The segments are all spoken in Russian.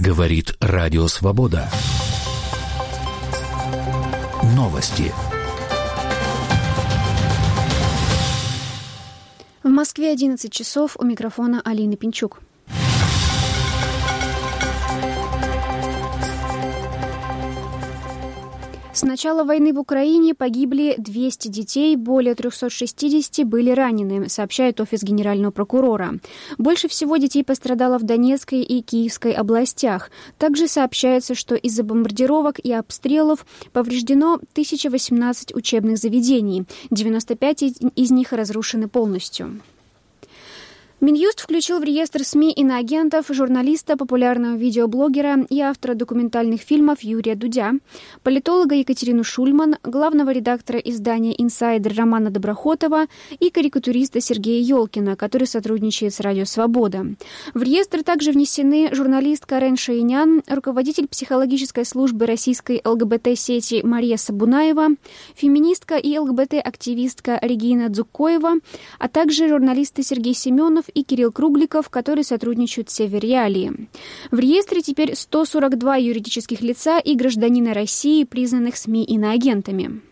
Говорит Радио Свобода. Новости. В Москве 11 часов, у микрофона Алина Пинчук. С начала войны в Украине погибли 200 детей, более 360 были ранены, сообщает Офис Генерального прокурора. Больше всего детей пострадало в Донецкой и Киевской областях. Также сообщается, что из-за бомбардировок и обстрелов повреждено 1018 учебных заведений, 95 из них разрушены полностью. Минюст включил в реестр СМИ иноагентов журналиста, популярного видеоблогера и автора документальных фильмов Юрия Дудя, политолога Екатерину Шульман, главного редактора издания «Инсайдер» Романа Доброхотова и карикатуриста Сергея Ёлкина, который сотрудничает с «Радио Свобода». В реестр также внесены журналист Карен Шаинян, руководитель психологической службы российской ЛГБТ-сети Мария Сабунаева, феминистка и ЛГБТ-активистка Регина Дзукоева, а также журналисты Сергей Семенов и Кирилл Кругликов, которые сотрудничают с Северреалии. В реестре теперь 142 юридических лица и гражданина России, признанных СМИ иноагентами.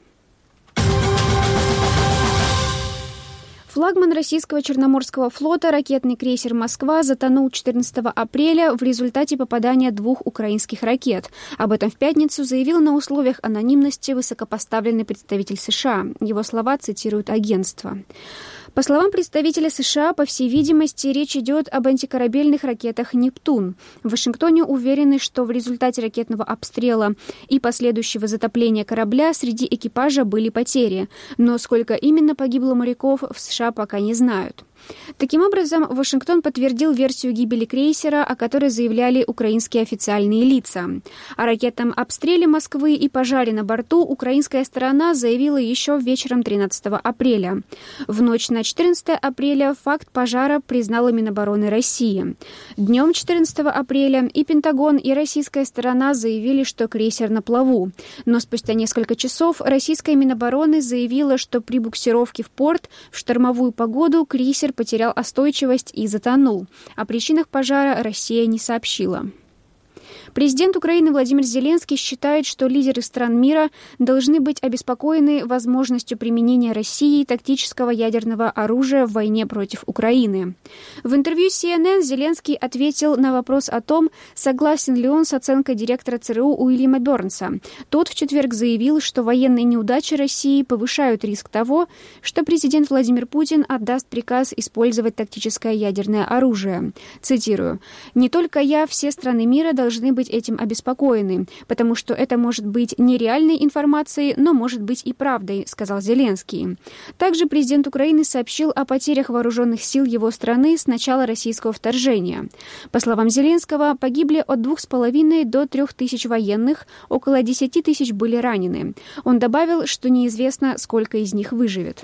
Флагман российского Черноморского флота, ракетный крейсер «Москва», затонул 14 апреля в результате попадания 2 украинских ракет. Об этом в пятницу заявил на условиях анонимности высокопоставленный представитель США. Его слова цитирует агентство. По словам представителя США, по всей видимости, речь идет об антикорабельных ракетах «Нептун». В Вашингтоне уверены, что в результате ракетного обстрела и последующего затопления корабля среди экипажа были потери. Но сколько именно погибло моряков, в США пока не знают. Таким образом, Вашингтон подтвердил версию гибели крейсера, о которой заявляли украинские официальные лица. О ракетном обстреле Москвы и пожаре на борту украинская сторона заявила еще вечером 13 апреля. В ночь на 14 апреля факт пожара признала Минобороны России. Днем 14 апреля и Пентагон, и российская сторона заявили, что крейсер на плаву. Но спустя несколько часов российская Минобороны заявила, что при буксировке в порт в штормовую погоду крейсер потерял остойчивость и затонул. О причинах пожара Россия не сообщила. Президент Украины Владимир Зеленский считает, что лидеры стран мира должны быть обеспокоены возможностью применения Россией тактического ядерного оружия в войне против Украины. В интервью CNN Зеленский ответил на вопрос о том, согласен ли он с оценкой директора ЦРУ Уильяма Бернса. Тот в четверг заявил, что военные неудачи России повышают риск того, что президент Владимир Путин отдаст приказ использовать тактическое ядерное оружие. Цитирую: «Не только я, все страны мира должны быть этим обеспокоены, потому что это может быть нереальной информацией, но может быть и правдой», сказал Зеленский. Также президент Украины сообщил о потерях вооруженных сил его страны с начала российского вторжения. По словам Зеленского, погибли от 2,5 до 3 тысяч военных, около 10 тысяч были ранены. Он добавил, что неизвестно, сколько из них выживет.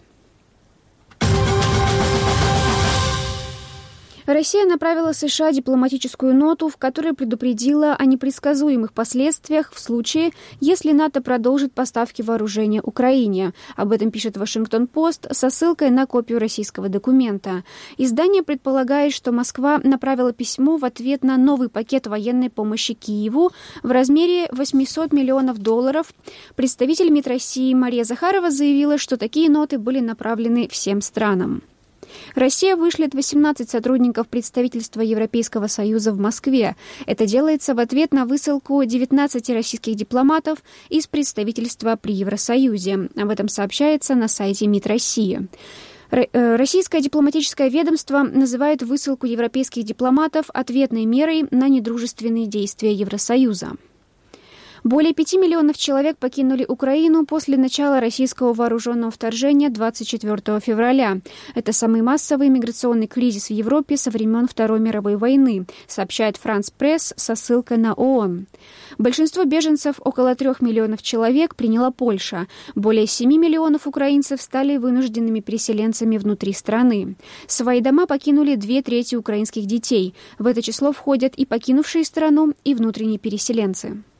Россия направила США дипломатическую ноту, в которой предупредила о непредсказуемых последствиях в случае, если НАТО продолжит поставки вооружения Украине. Об этом пишет Вашингтон-Пост со ссылкой на копию российского документа. Издание предполагает, что Москва направила письмо в ответ на новый пакет военной помощи Киеву в размере $800 миллионов. Представитель МИД России Мария Захарова заявила, что такие ноты были направлены всем странам. Россия вышлет 18 сотрудников представительства Европейского Союза в Москве. Это делается в ответ на высылку 19 российских дипломатов из представительства при Евросоюзе. Об этом сообщается на сайте МИД России. Российское дипломатическое ведомство называет высылку европейских дипломатов ответной мерой на недружественные действия Евросоюза. Более 5 миллионов человек покинули Украину после начала российского вооруженного вторжения 24 февраля. Это самый массовый миграционный кризис в Европе со времен Второй мировой войны, сообщает France Press со ссылкой на ООН. Большинство беженцев, около 3 миллионов человек, приняла Польша. Более 7 миллионов украинцев стали вынужденными переселенцами внутри страны. Свои дома покинули 2/3 украинских детей. В это число входят и покинувшие страну, и внутренние переселенцы.